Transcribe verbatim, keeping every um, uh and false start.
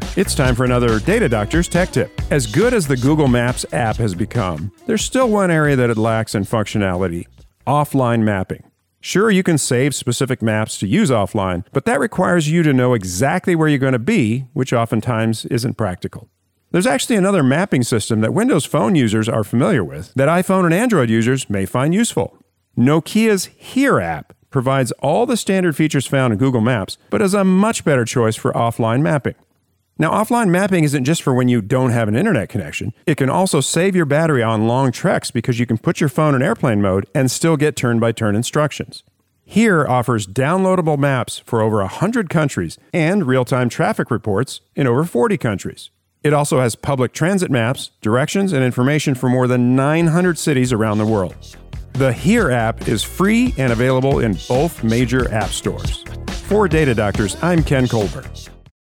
It's time for another Data Doctor's Tech Tip. As good as the Google Maps app has become, there's still one area that it lacks in functionality: offline mapping. Sure, you can save specific maps to use offline, but that requires you to know exactly where you're going to be, which oftentimes isn't practical. There's actually another mapping system that Windows Phone users are familiar with that iPhone and Android users may find useful. Nokia's Here app provides all the standard features found in Google Maps, but is a much better choice for offline mapping. Now, offline mapping isn't just for when you don't have an internet connection. It can also save your battery on long treks because you can put your phone in airplane mode and still get turn-by-turn instructions. Here offers downloadable maps for over one hundred countries and real-time traffic reports in over forty countries. It also has public transit maps, directions, and information for more than nine hundred cities around the world. The Here app is free and available in both major app stores. For Data Doctors, I'm Ken Colbert.